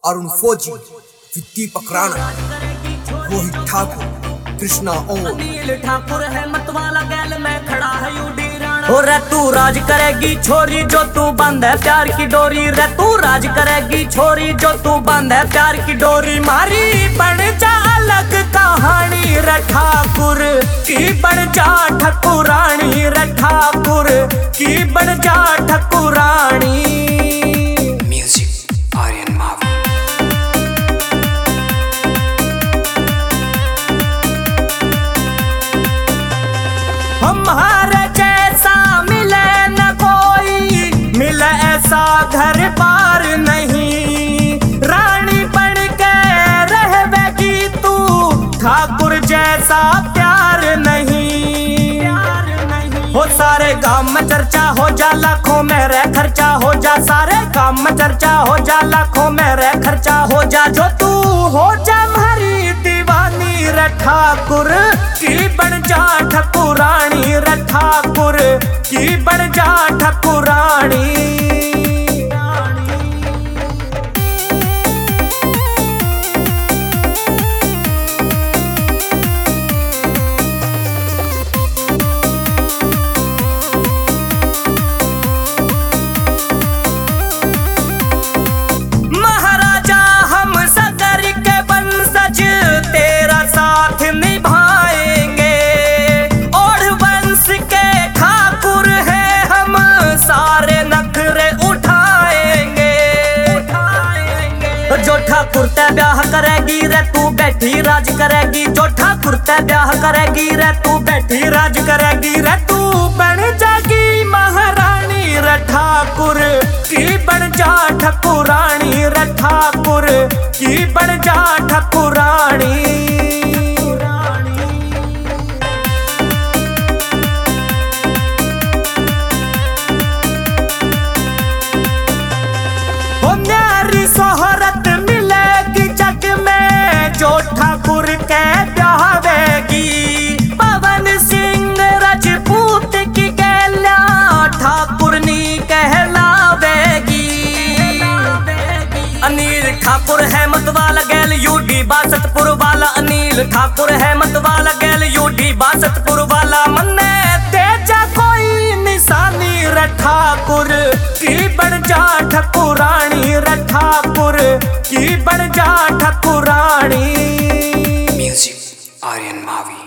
अरुण फौजी, दीपक राणा, रोहित ठाकुर, कृष्णा ओम, अनिल ठाकुर है मतवाला गैल में खड़ा है यूडी राणा। हो रे तू राज करेगी छोरी जो तू बंद है प्यार की डोरी, रे तू राज करेगी छोरी जो तू बंद है प्यार की डोरी। मारी बन जा अलग कहानी रे ठाकुर की, बन जा ठकुरानी रे ठाकुर की, बन जा ठकुरानी। हमारे जैसा मिले न कोई, मिले ऐसा घर बार नहीं, रानी बन के रहेगी तू, ठाकुर जैसा प्यार नहीं। हो सारे गांव में चर्चा हो जा, लाखों में रह खर्चा हो जा, सारे गांव में चर्चा हो जा, लाखों में रह खर्चा हो जा। जो तू हो जा हमारी दीवानी रे ठाकुर की, बन जा ठकुरानी रे ठाकुर की, बन जा ठकुरानी। महाराजा हम सगर के वंशज तेरा साथ निभाएंगे, और वंश के ठाकुर हैं हम, सारे नखरे उठाएंगे। जो ठाकुर ते ब्याह करेगी रे तू बैठी राज करेगी, जो ठाकुर ते ब्याह करेगी रे तू बैठी राज करेगी। रे तू बन जागी महारानी रे ठाकुर की, बन जा ठकुरानी रे ठाकुर की, बन जा ठकुरानी। हो न्यारी सोहरत मिलेगी जग में जो ठाकुर के ब्याहवेगी, पवन सिंह राजपूत की गैल्या ठाकुरनी कहलावेगी। अनिल ठाकुर है मतवाला गैल यूडी बासतपुर वाला, अनिल ठाकुर है मतवाला गैल यूडी बासतपुर वाला। मन्ने तेजा कोई निशानी रे ठाकुर की, बन जा ठकुरानी रे ठाकुर की, बन जा ठकुरानी। म्यूजिक आर्यन मावी।